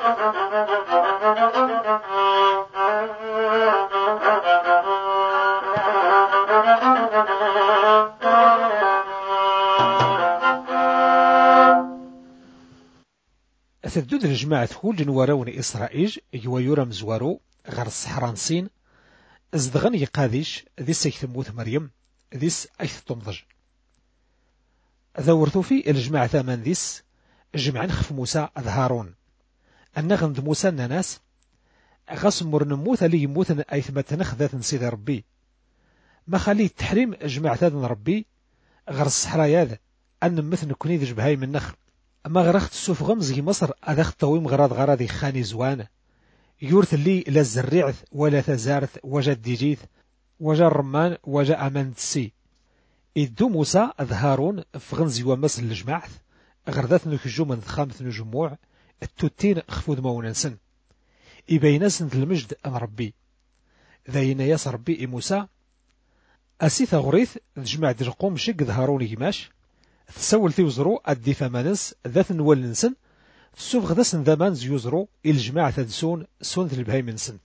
تدود الجماعة كل وراون إسرائيل يويورا مزوارو غير الصحراء نسين ازدغن يقاديش ذيس يكتموت مريم ذيس أيث تمضج ذورثو في الجماعة ثمان ذيس جمعا خف موسى هارون أن غند موسى الناس غصمر نموت اللي يموت أيثمت ذات نسيد ربي ما خلي التحريم جماعة ثان ربي غير الصحراء ياذ أن مثل نكوني ذي جبهاي من نخر أما غرخت السوف غمزي مصر أذخت طويم غراضي خاني زوان يورث لي لا الزريعث ولا تزارث وجا الديجيث وجا الرمان وجا أمان تسي إدو موسى هارون فغنزي ومس الجماعث غردات نكجو من خامث نجموع التوتين خفوذ موننسن إبين سنت المجد أن ربي ذاين ياس ربي موسى أسيث غريث جماعة درقوم شق هارون يماش تسول تيوزرو أدي ثمانس ذات نول نسن تسوف غدسن ذامان زيوزرو الجماعة تدسون سون البهاي منسن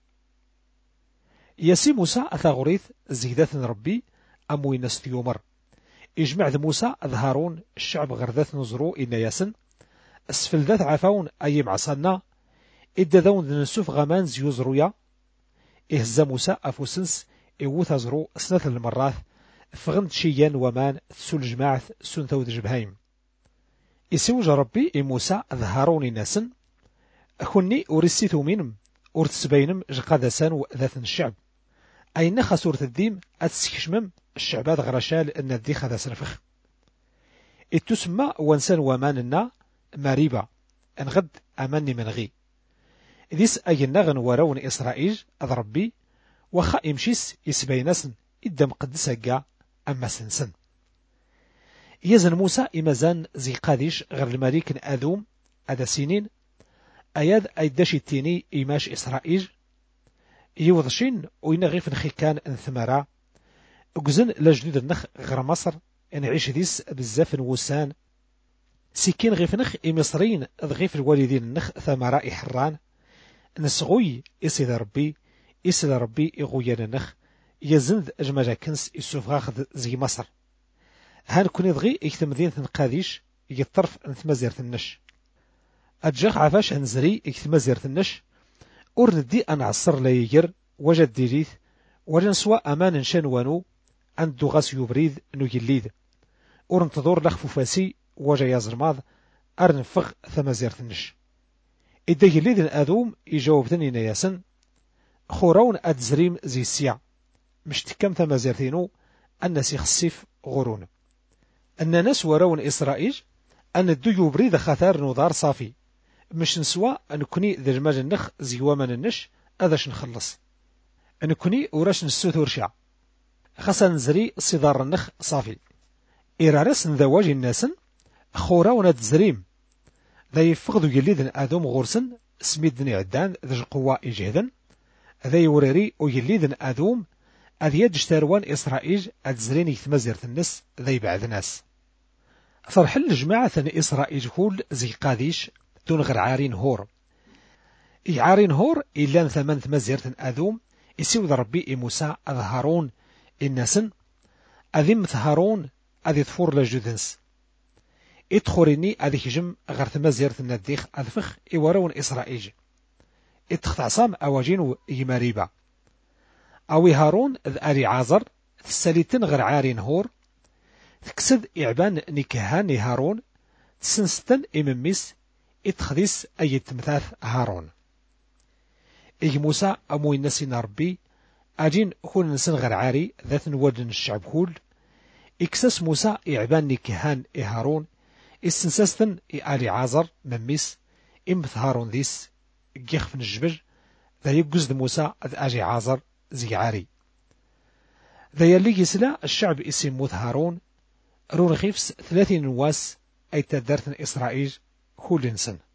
ياسي موسى أثاغريث زيدات ربي أموين ستيومر إجمع ذا موسى هارون الشعب غردات نزرو إن ياسن أسفل ذات عفاون أي معصنا إدى ذون نسوف غامان زيوزرويا إهزا موسى أفوسنس إوث زرو سنة المرات فغند شيان ومان تسول جماعة سن ثود جبهايم إسوج ربي موسى هارون ناسن أكوني أرسيتو منم أرتسبينم جقادسان ذات الشعب أين خسورة الديم أتسكشمم الشعبات غرشال أن الدي خذا سنفخ التسمى وانسان وماننا مريبا انغد أماني منغي ذيس أين نغن ورون إسرائيل أضربي وخا إمشيس يسبينسن إدى مقدسة قا أما سنسن يزن موسى إمازان زي قاديش غير الملك أذوم أدا سنين أياد أيداش التيني إيماش إسرائيل يوضشين وينغيف نخيكان انثمارا أقزن لجدود النخ غير مصر نعيش ديس بزاف نوسان سكين غيف نخ إمصرين ضغيف الوالدين النخ ثمراء حران نسغوي إسيد ربي إغويان النخ يزند أجمجا كنس إسوفغاخذ زي مصر هان كوني ضغي إكتمدين نقاديش يطرف انثمازيرت النش أتجاق عفاش هنزري إكتمازيرت النش أردي أن عصر لا يجر وجد ديريث وجنسوا أمان نشانوانو أن دوغاس يبريد نو يليد أرنتظور لخفوفاسي وجا يازرماض أرنفغ ثمازيرت النش إدا يليد الأذوم يجاوبتني نياسن خوراون أدزريم زي السيع مش تكم ثمازيرتينو الناس يخصيف غرون أن ناس وراون إسرائيل أن الدو يبريد خثار نضار صافي مش نسوا أن كوني ذا جماج النخ زيوامان النش أذاش نخلص أن كوني وراش نسوث ورشع خاصة نزري صدار النخ صافي إرارس نذواجي الناسن خوراون أدزريم ذا يفقدو يليدن آدم غورسن سميدني عدان ذا القوة إجهدن ذا يوريري ويليدن آدم أذ يجتاروان إسرائيل أدزرين يثمزيرت النس ذا يبعد ناس فرحل جماعة إسرائيل كل زي قاديش دون غير عارين هور عارين هور إلا ثمان ثمزيرت آدم يسيود ربي موسى أذ هارون الناسن أذم هارون أذ يثفور لجدنس إدخوريني أذ يجم غير ثمزيرت النديخ أذفخ إورون إسرائيل إتختصام أواجين يماريبا أوي هارون ذ أري عازر تساليتن غير عارين هور تكسد إعبان نكهاني هارون تسنستن إمميس إتخذيس أي تمثاث هارون إيه موسى أموي نسينا ربي أجين كون نسن غير عاري ذات نودن الشعب كل إكساس موسى إعبان نكهان هارون إستنساستن إالي عازر مميس إمث هارون ذيس جيخ الجبل ذا يقصد موسى ذ أجي عازر زي عاري ذا يلي يسلا الشعب اسموث هارون رون خيفس 30 نواس أي تدرتن إسرائيل كل إنسان